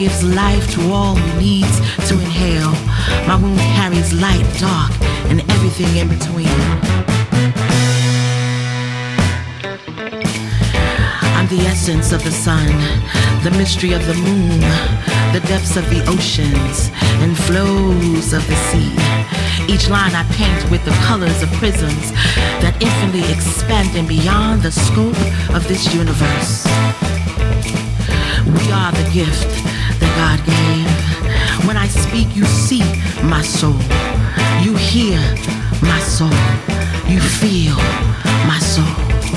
gives life to all who needs to inhale. My womb carries light, dark, and everything in between. I'm the essence of the sun, the mystery of the moon, the depths of the oceans, and flows of the sea. Each line I paint with the colors of prisms that infinitely expanding beyond the scope of this universe. We are the gift that God gave. When I speak, you see my soul. You hear my soul. You feel my soul.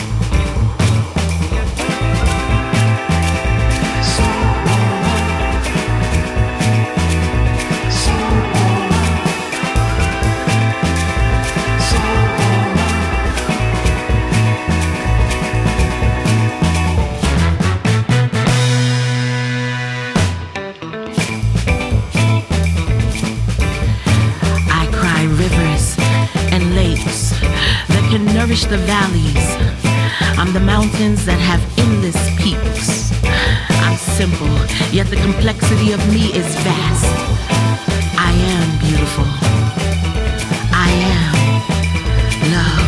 Nourish the valleys. I'm the mountains that have endless peaks. I'm simple, yet the complexity of me is vast. I am beautiful. I am love.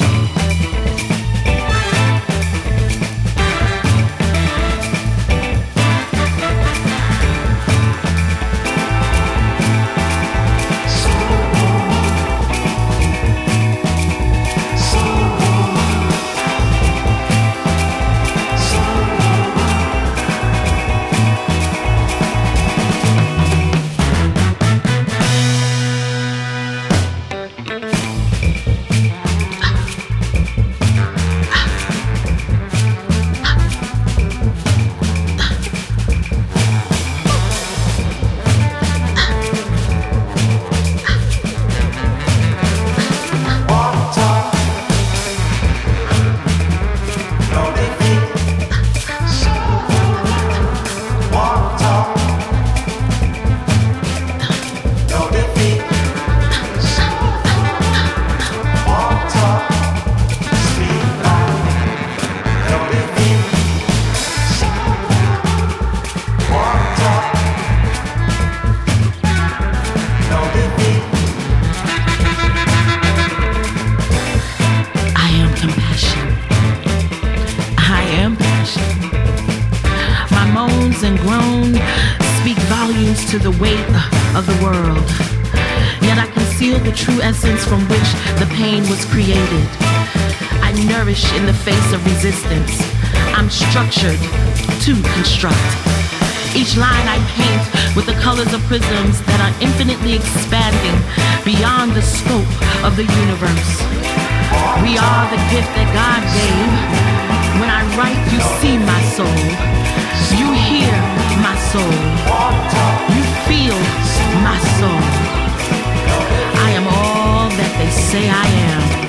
And groan speak volumes to the weight of the world. Yet I conceal the true essence from which the pain was created. I nourish in the face of resistance. I'm structured to construct. Each line I paint with the colors of prisms that are infinitely expanding beyond the scope of the universe. We are the gift that God gave. When I write, you see my soul. You hear my soul. You feel my soul. I am all that they say I am.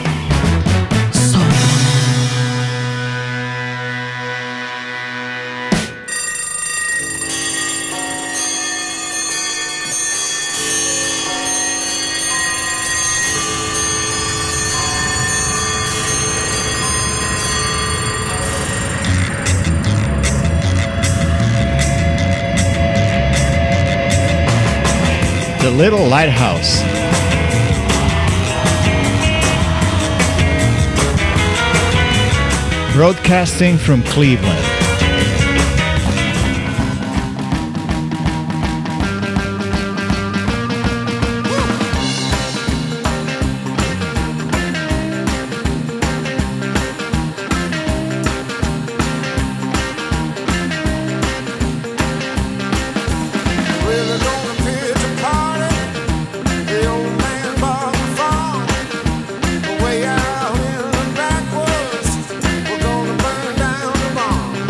The Little Lighthouse. Broadcasting from Cleveland. Way out in the backwoods, we're gonna burn down the barn.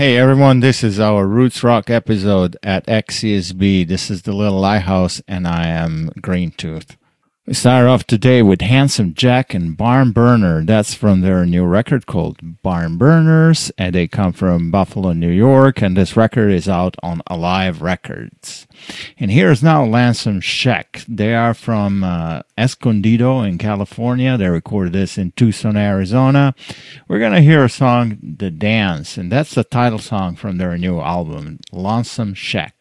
Hey everyone, this is our Roots Rock episode at XCSB. This is the Little Lighthouse, and I am Green Tooth. We start off today with Handsome Jack and Barn Burner. That's from their new record called Barn Burners, and they come from Buffalo, New York, and this record is out on Alive Records. And here's now Lonesome Shack. They are from Escondido in California. They recorded this in Tucson, Arizona. We're going to hear a song, The Dance, and that's the title song from their new album, Lonesome Shack.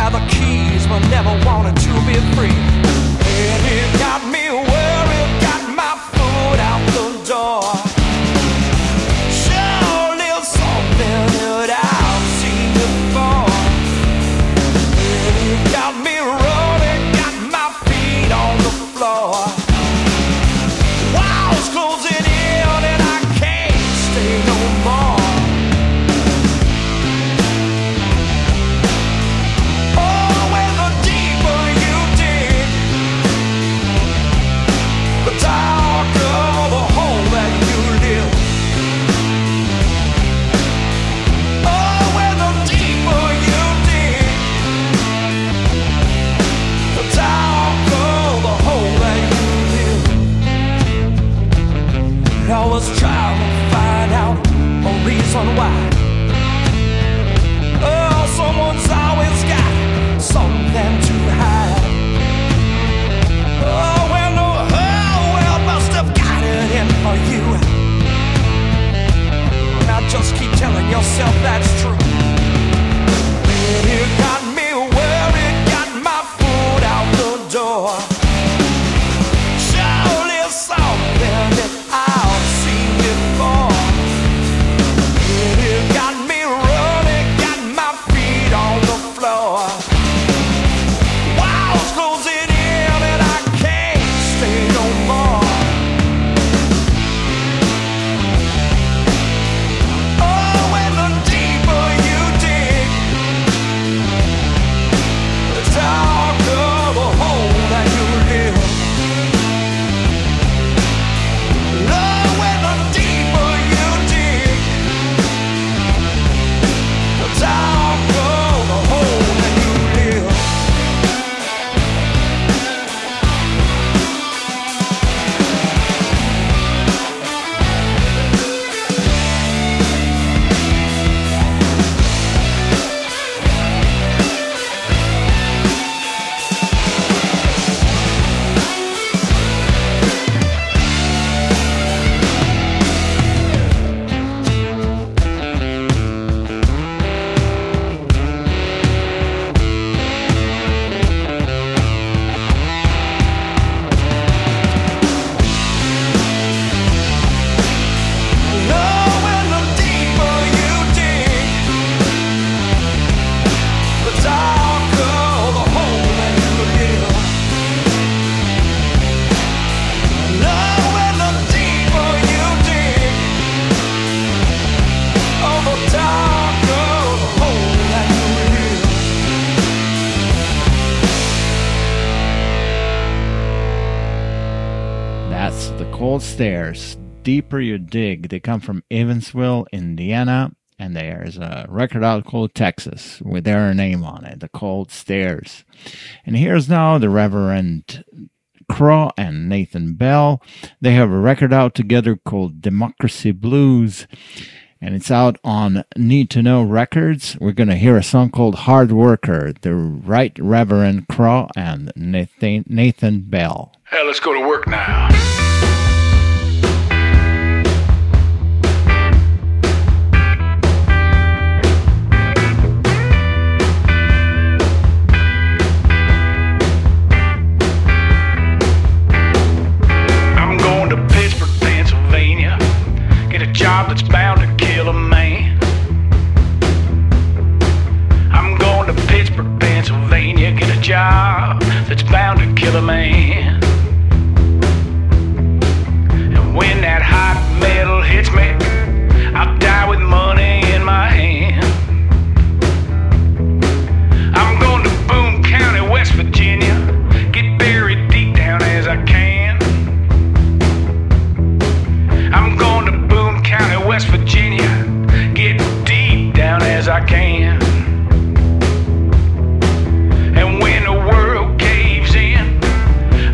had the keys but never wanted to be free. And it got me where it got my foot out the door. Surely something that I've seen before. And it got me rolling, got my feet on the floor. Walls closing in and I can't stay no more. I was trying to find out a reason why. Oh, someone's always got something to hide. Oh, well, the whole world must have got it in for you. Now just keep telling yourself that's true. And it got me where it got my foot out the door. Surely something that I've seen before. It got me running, got my feet on the floor. Walls closing in and I can't stay no more. Oh, and the deeper you dig, the darker the hole that you live. Oh, and the deeper you dig, the darker the hole that you live. That's the Cold Stairs. Deeper You Dig. They come from Evansville, Indiana, and there's a record out called Texas with their name on it, the Cold Stairs. And here's now the Reverend Crow and Nathan Bell. They have a record out together called Democracy Blues, and it's out on Need to Know Records. We're going to hear a song called Hard Worker, the Right Reverend Crow and Nathan Bell. Hey, let's go to work now. I'm going to Pittsburgh, Pennsylvania. Get a job that's bound to kill a man. I'm going to Pittsburgh, Pennsylvania. Get a job that's bound to kill a man. When that hot metal hits me, I'll die with money in my hand. I'm going to Boone County, West Virginia, get buried deep down as I can. I'm going to Boone County, West Virginia, get deep down as I can. And when the world caves in,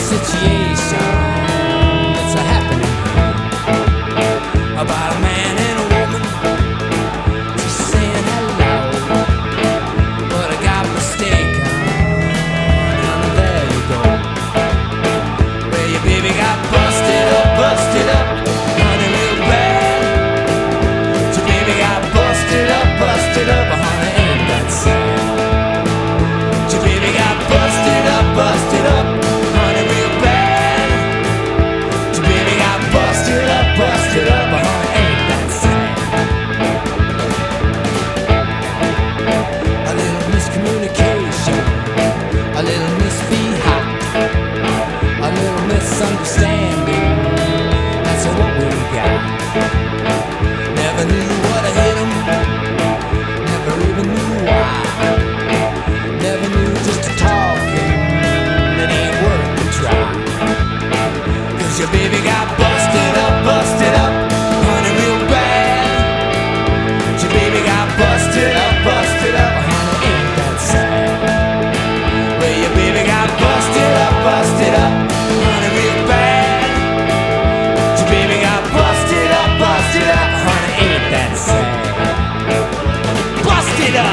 situation that's a happening about a man and a woman just saying hello, but I got mistaken, and there you go, where your baby got busted up, honey, real bad. Your baby got busted up, honey, ain't that sad? Your baby got busted up, honey, real bad. Your baby got busted up, honey, ain't that sad? A little miscommunication, a little misbehap, a little misunderstanding. That's what we got. Never knew what hit him, never even knew why. Never knew just to talking, it ain't worth the try. 'Cause your baby got busted up, honey, real bad. Your baby got busted up, honey, ain't that sad? Well, your baby got busted up, honey, real bad. Your baby got busted up, honey, ain't that sad? Busted up!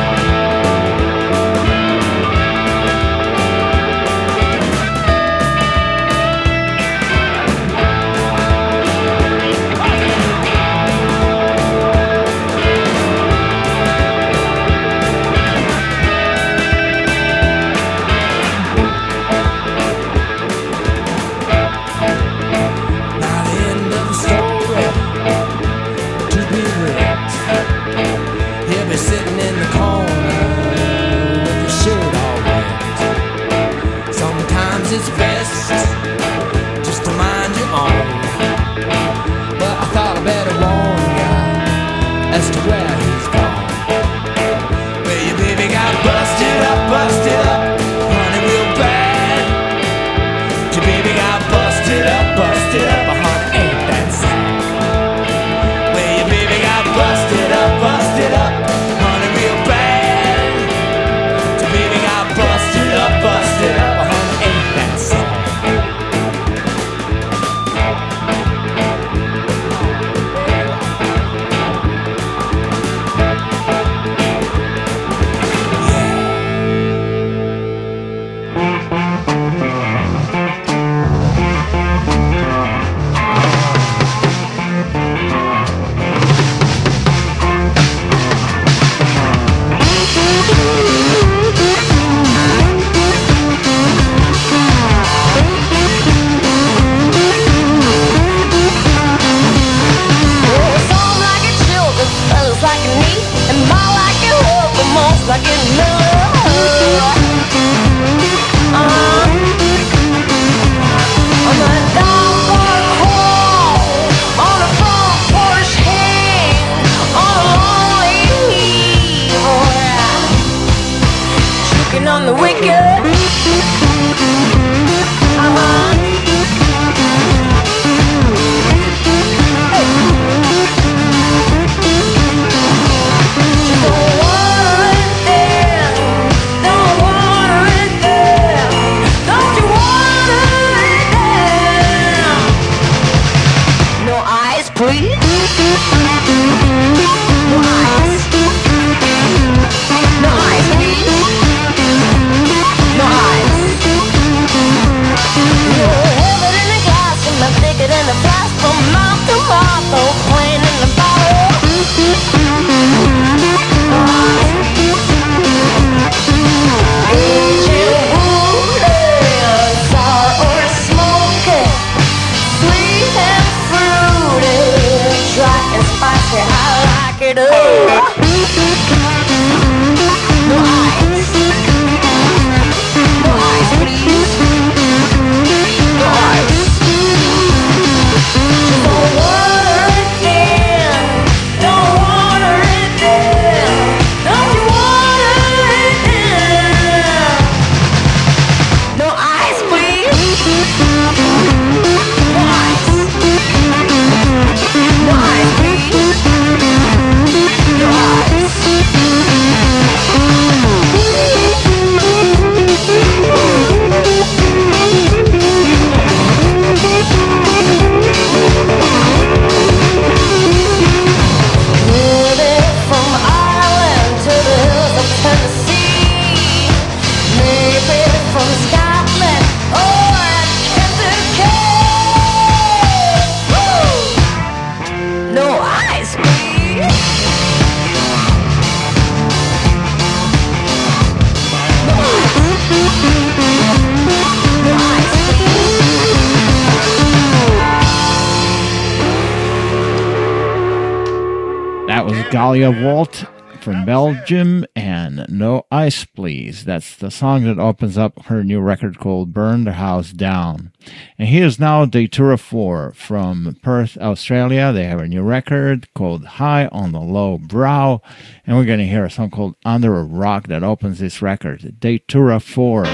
Now the end of the story to be read. He'll be sitting in the corner with his shirt all wet. Sometimes it's best just to mind your own, but I thought I better warn ya as to where he's gone. Well, your baby got busted up, honey, real bad. Your baby got busted up, honey, ain't that sad? Well, your baby got busted up, honey, real bad. Your baby got busted up, honey, ain't that sad? Dahlia Walt from Belgium and No Ice Please. That's the song that opens up her new record called Burn the House Down. And here's now Datura 4 from Perth, Australia. They have a new record called High on the Low Brow. And we're going to hear a song called Under a Rock that opens this record. Datura 4.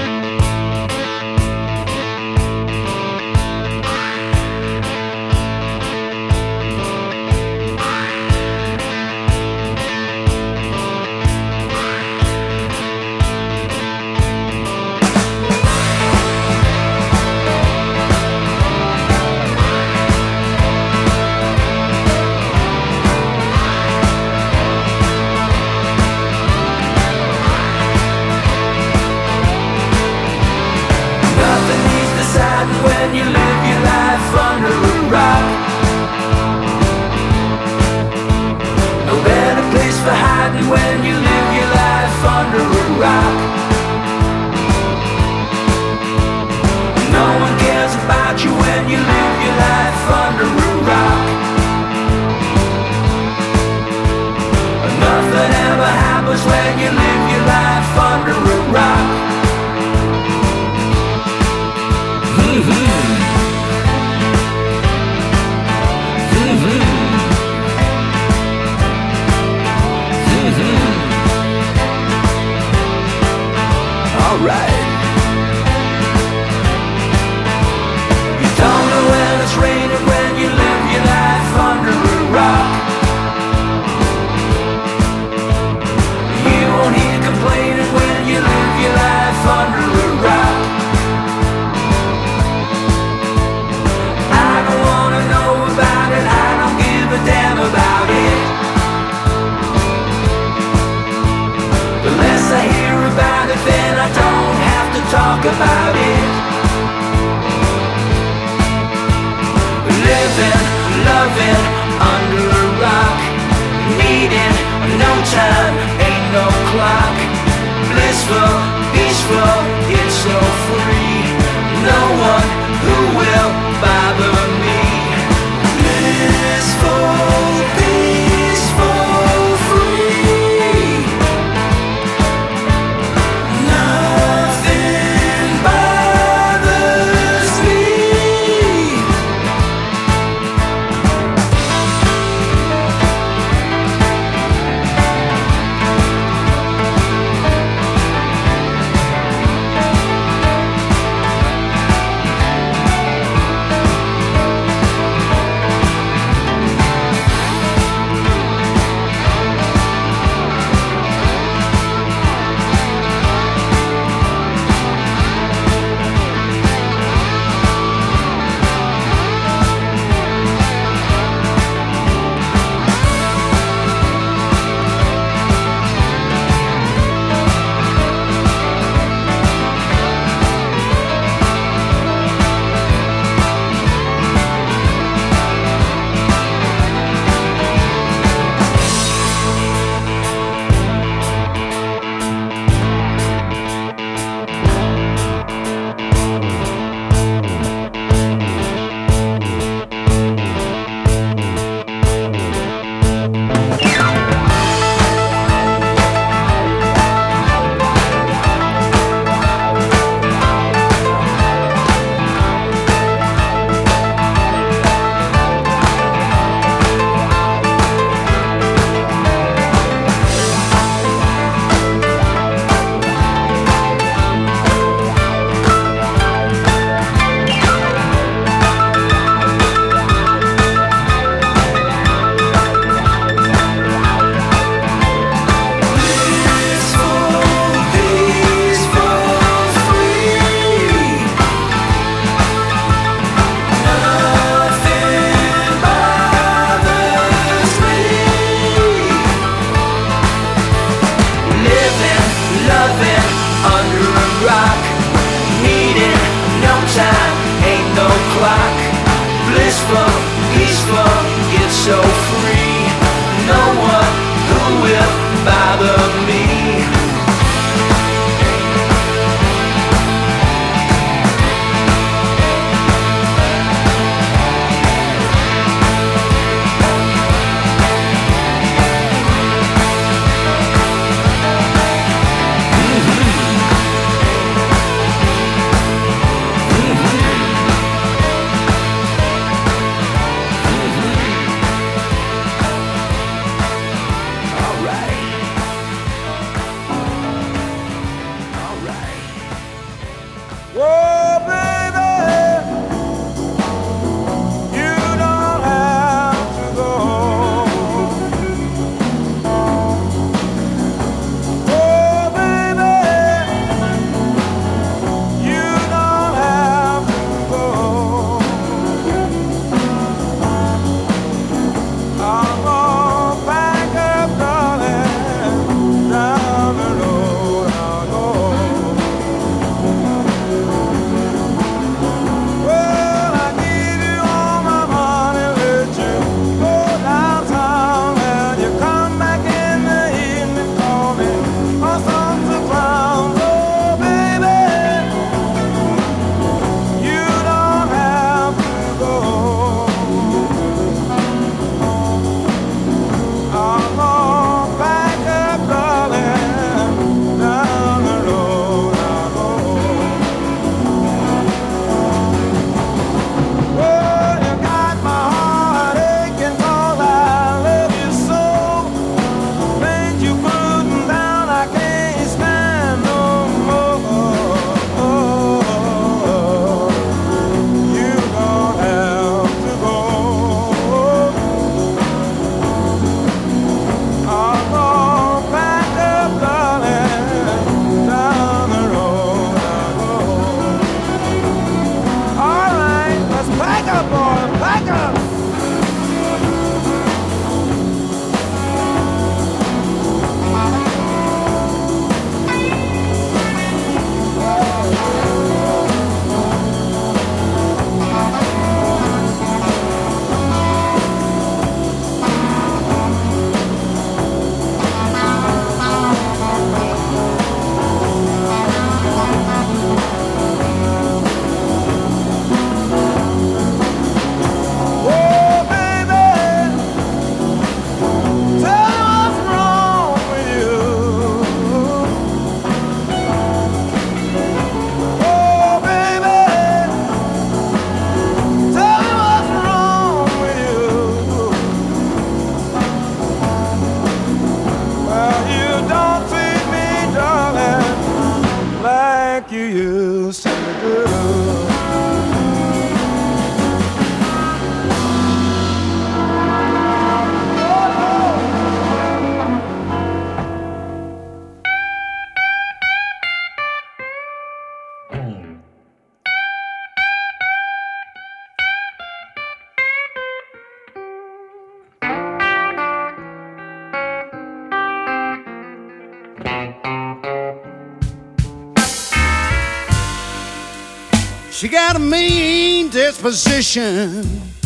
She got a mean disposition.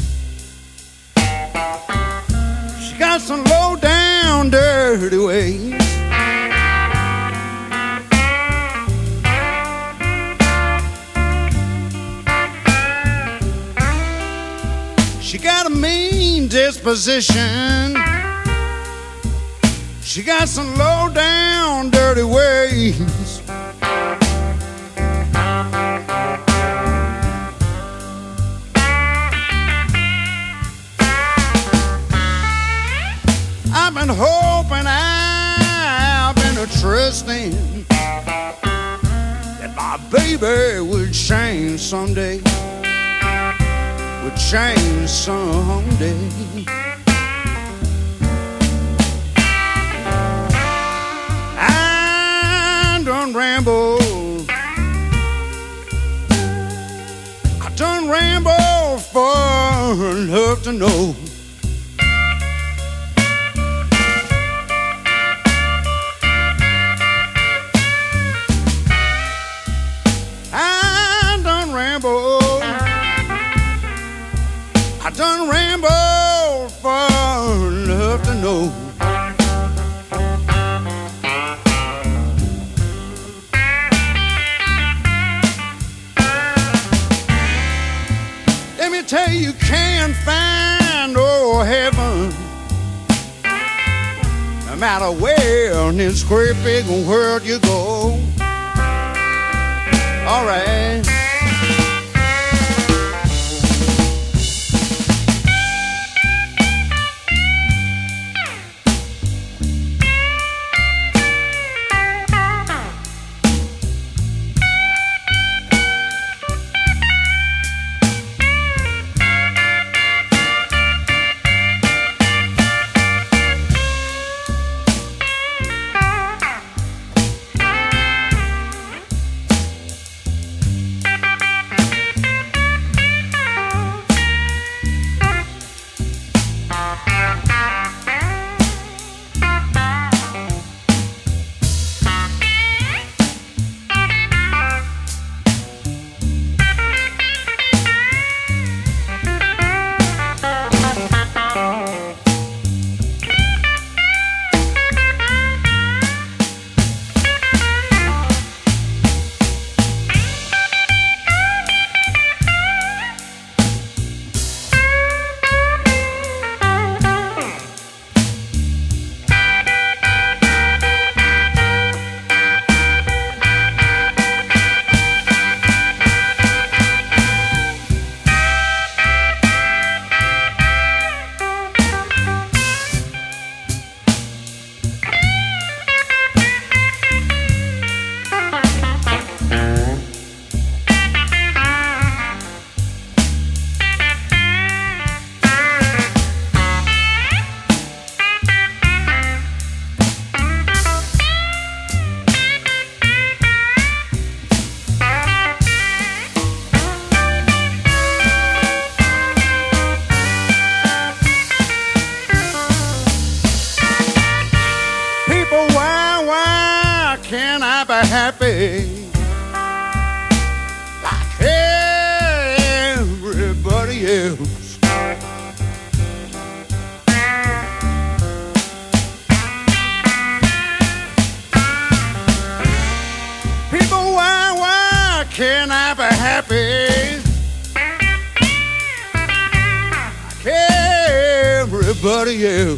She got some low down dirty ways. She got a mean disposition. She got some low down dirty ways. I've been hoping, I've been trusting that my baby would change someday. Would change someday. I done rambled. I done rambled for love to know. I done rambled. I done rambled for love to know. Let me tell you, can't find no heaven, no matter where in this great big world you go. All right. Happy like everybody else. People, why can't I be happy like everybody else?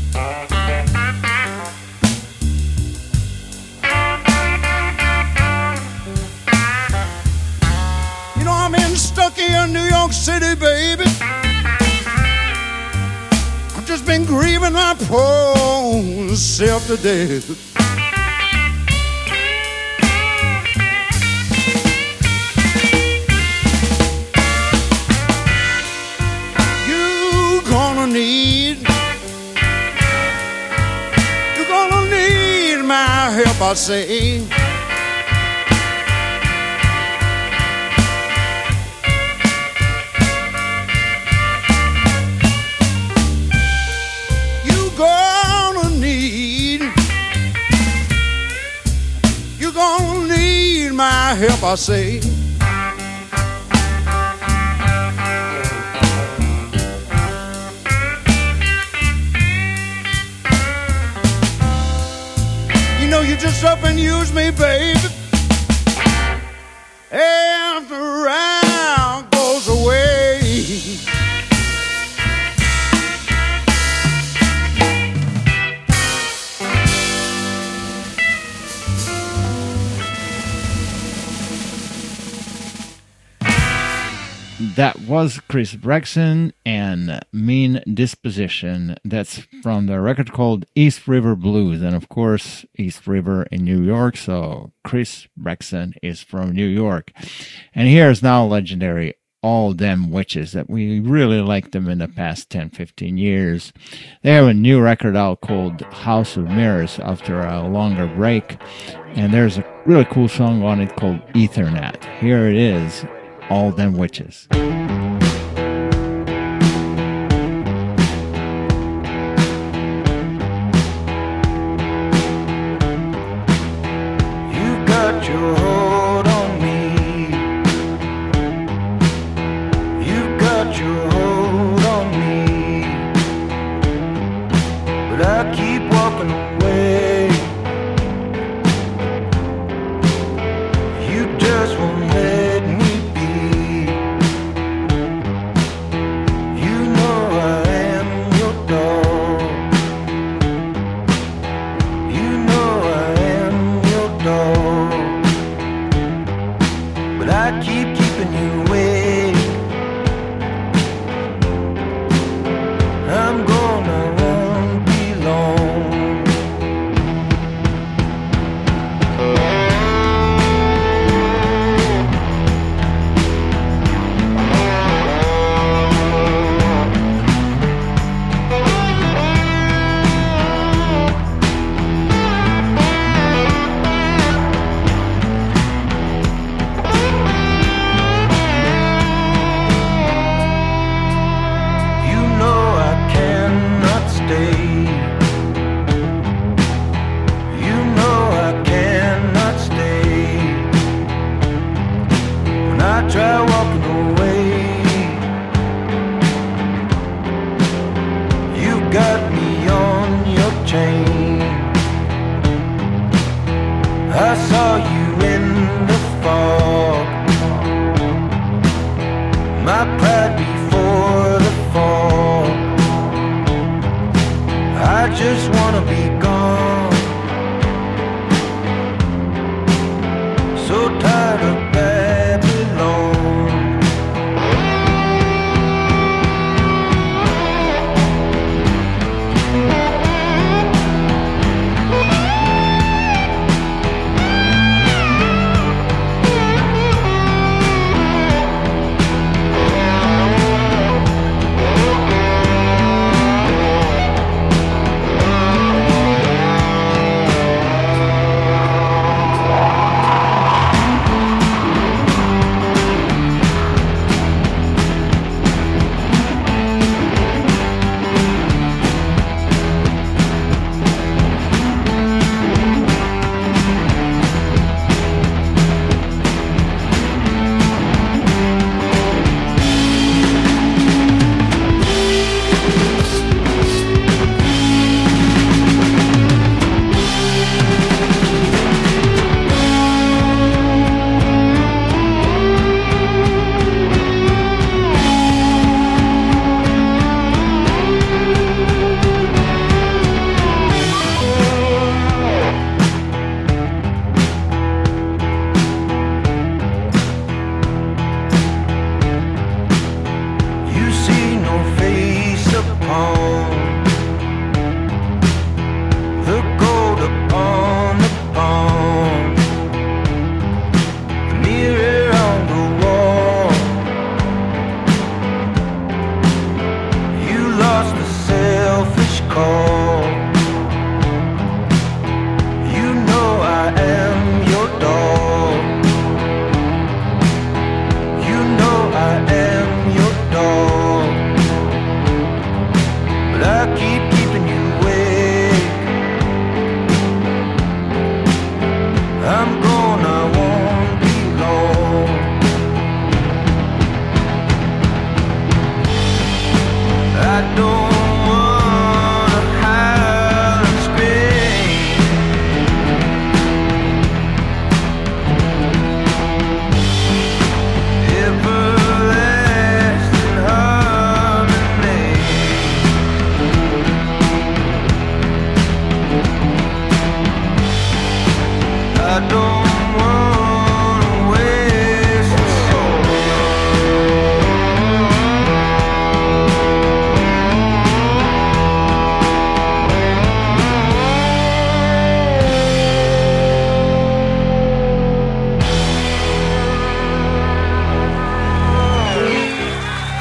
Stuck in New York City, baby. I've just been grieving my poor self to death. You're gonna need my help, I say. My help, I say. lose me, baby. After round goes away. That was Chris Brexton and Mean Disposition. That's from the record called East River Blues. And of course, East River in New York. So Chris Brexton is from New York. And here's now legendary All Them Witches that we really liked them in the past 10, 15 years. They have a new record out called House of Mirrors after a longer break. And there's a really cool song on it called Ethernet. Here it is. All Them Witches. You got your hold on me. You got your hold on me. But I keep walking away. You just won't let me. I saw you in the fog, my pride before the fall. I just wanna be gone, so tired of Babylon.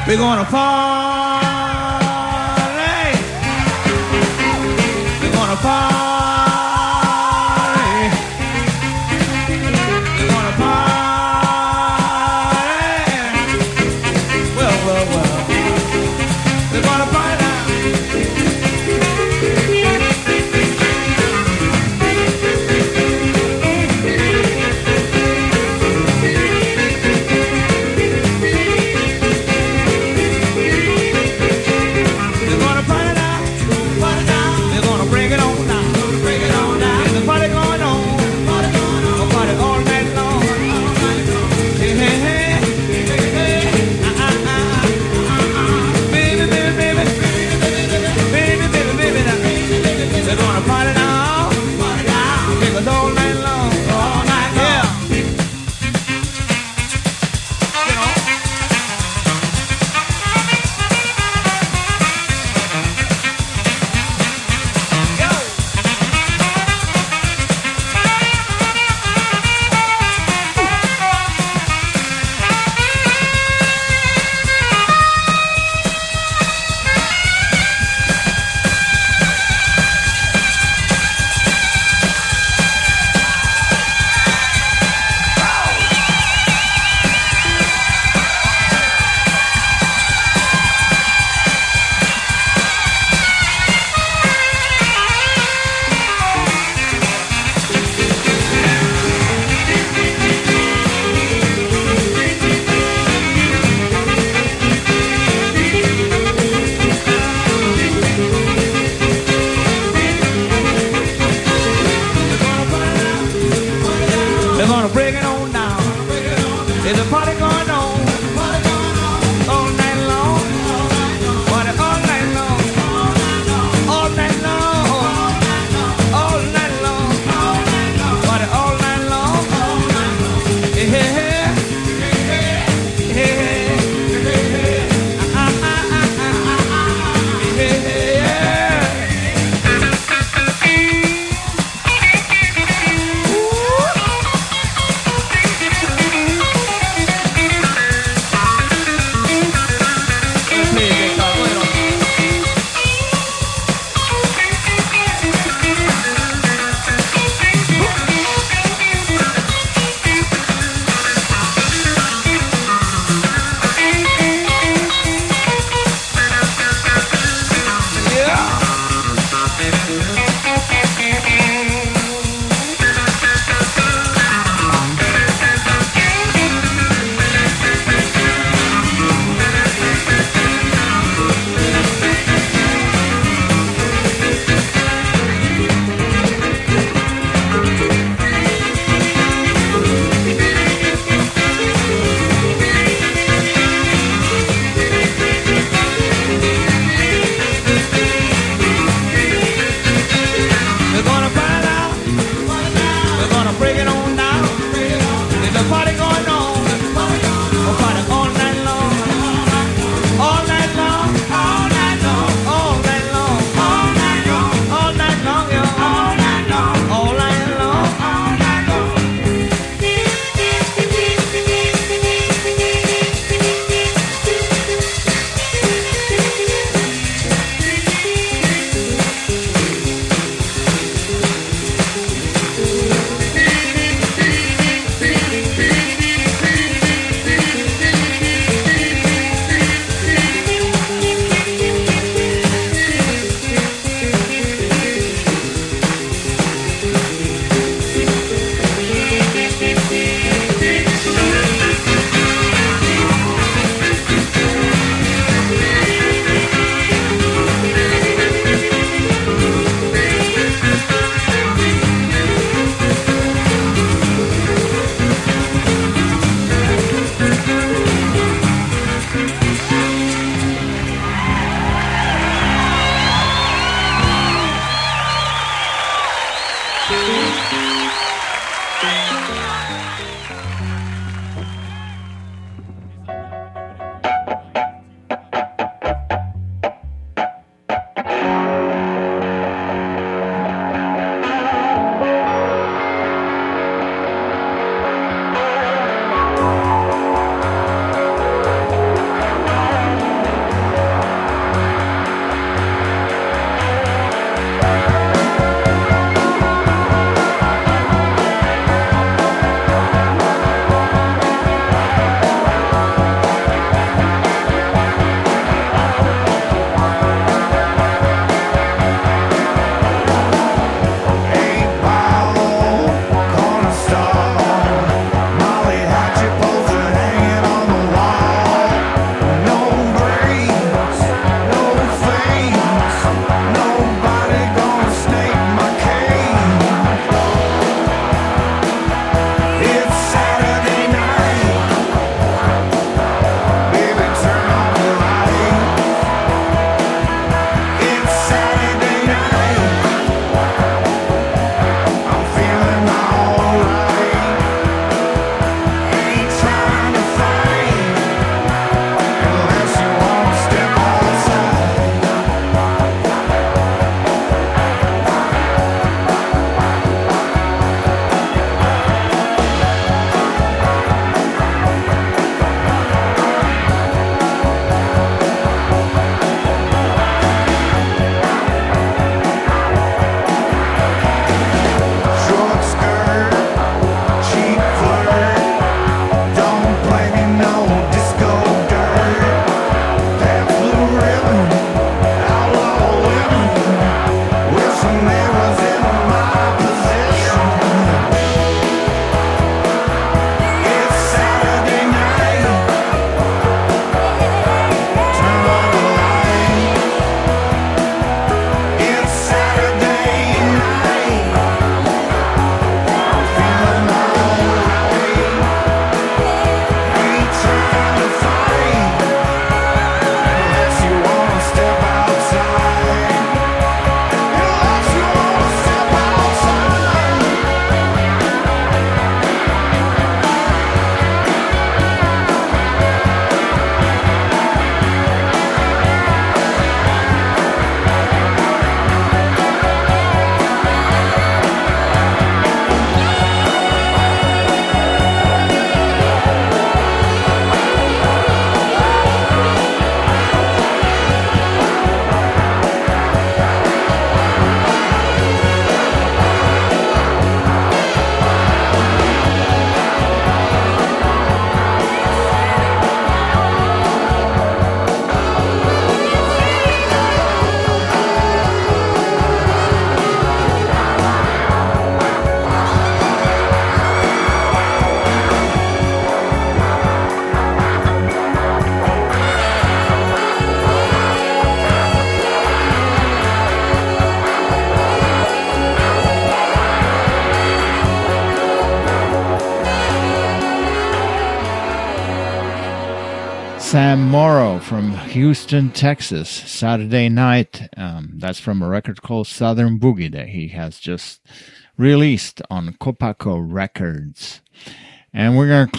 We're gonna party. We're gonna party. We're gonna party. Well, well, well. We're gonna party now. We're gonna party now. Party now. We're gonna bring it on now. Sam Morrow from Houston, Texas, Saturday Night. That's from a record called Southern Boogie that he has just released on Copaco Records. And we're going to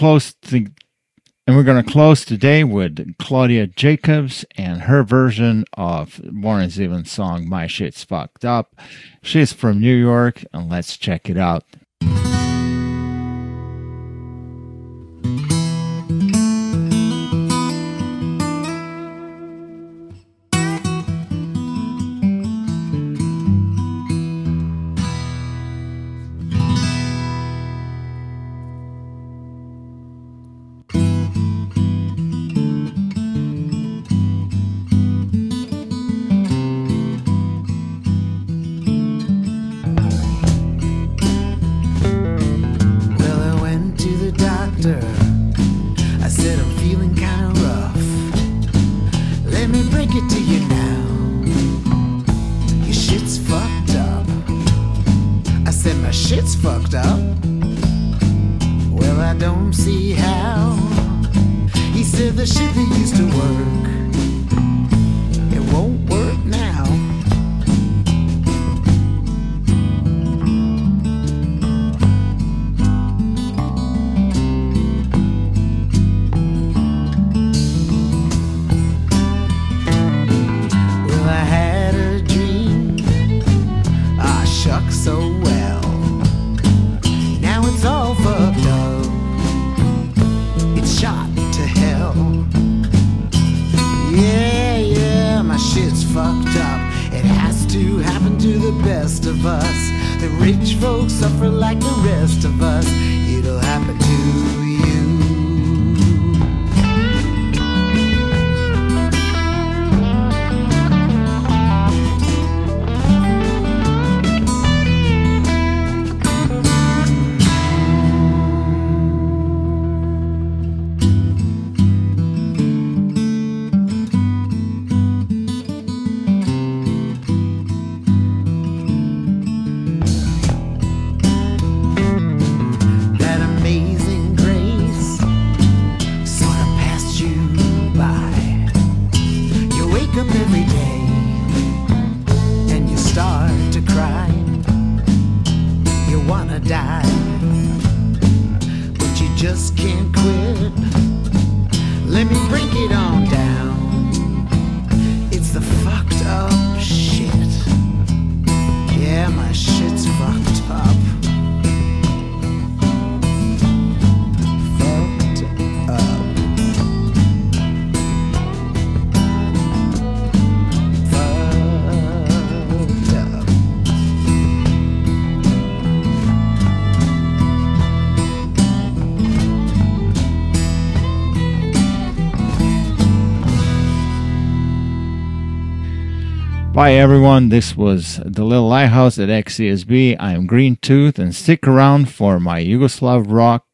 close today with Claudia Jacobs and her version of Warren Zevon's song My Shit's Fucked Up. She's from New York, and let's check it out. Bye everyone, this was The Little Lighthouse at XCSB. I am Green Tooth, and stick around for my Yugoslav rock